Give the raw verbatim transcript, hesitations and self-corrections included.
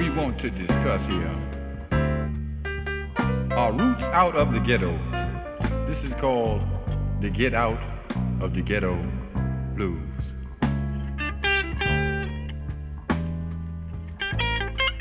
we want to discuss here are roots out of the ghetto. This is called the Get Out of the Ghetto Blues.